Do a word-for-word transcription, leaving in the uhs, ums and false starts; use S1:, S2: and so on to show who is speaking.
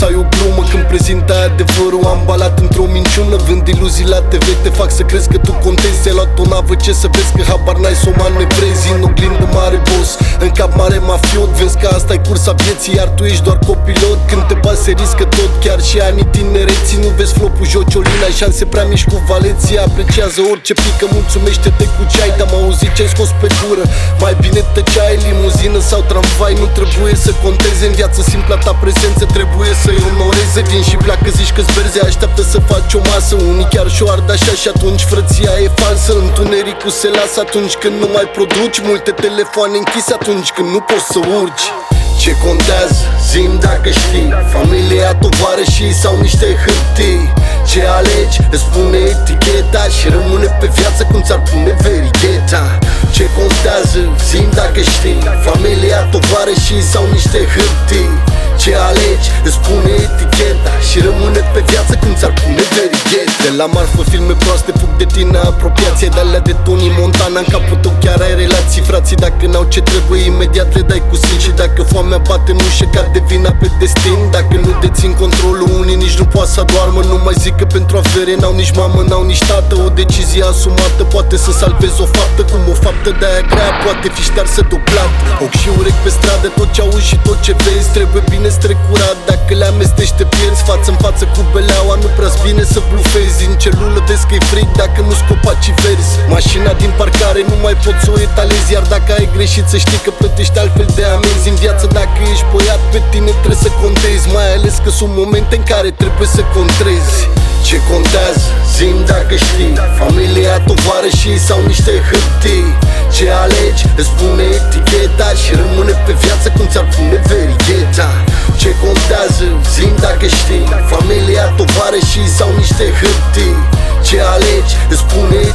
S1: sau e o glumă când prezintă adevărul ambalat într-o minciună. Vând iluzii la T V, te fac să crezi că tu contezi. Ți-ai luat o navă, ce să vezi că habar n-ai, s-o manevrezi. În oglindă mare boss, în cap mare mafiot. Vezi că asta e cursa vieții, iar tu ești doar copilot. Când te bați se riscă tot, chiar și anii tinereții. Nu vezi flopul Jociolin, ai șanse prea mici cu Valencia. Apreciază orice pică, mulțumește-te cu ceai. Te-am auzit ce-ai scos pe gură, mai bine tăceai. Limuzină sau tramvai, nu trebuie să conteze în viață. Simpla ta prezență trebuie să-i onoreze. Vin și pleacă, zici că-ți berze, așteaptă să faci o masă. Unii chiar și-o ard așa și atunci frăția e falsă. Întunericul se lasă atunci când nu mai produci. Multe telefoane închise atunci când nu poți să urci. Ce contează? Zi-mi dacă știi. Familia, tovarășii sau niște hârtii. Ce alegi? Îți pune eticheta și rămâne pe viață cum ți-ar pune verigheta. Ce contează? Zi-mi dacă știi. Familia, tovarășii sau niște hârtii. Ce alegi? Îți pune eticheta și rămâne pe viață cum ți-ar pune verigheta. De la marfă filme proaste fug de tine, apropiație de alea de Tony Montana. În capul tău chiar ai relații. Frații dacă n-au ce trebuie, imediat le dai cu sin. Și dacă foamea bate în ușă, cade vina pe destin. Dacă nu dețin controlul, unii nici nu poate să adoarmă. Nu mai zic că pentru avere n-au nici mamă, n-au nici tată. O decizie asumată poate să salvezi o faptă. Cum o faptă de-aia grea poate fi ștearsă de o plată. Ochi și urechi pe stradă, tot ce auzi și tot ce vezi trebuie bine strecurat. Dacă le amesteci te pierzi, față în față cu beleaua. Nu prea-ți bine să blufezi. În celulă vezi că-i frig dacă nu-s copacii verzi. Mașina din parcare nu mai poți să o etalezi. Iar dacă ai greșit să știi că plătești altfel de amenzi. În viață dacă ești băiat, pe tine trebuie să contezi. Mai ales că sunt momente în care trebuie să contrezi. Ce contează? Zi-mi dacă știi. Familia, tovarășii sau niște hârtii. Ce alegi? Îți pune eticheta și rămâne pe viață cum ți-ar pune verigheta. Ce contează? Zi-mi dacă știi. Familia, tovarășii sau niște hârtii. Ce alegi? Îți pune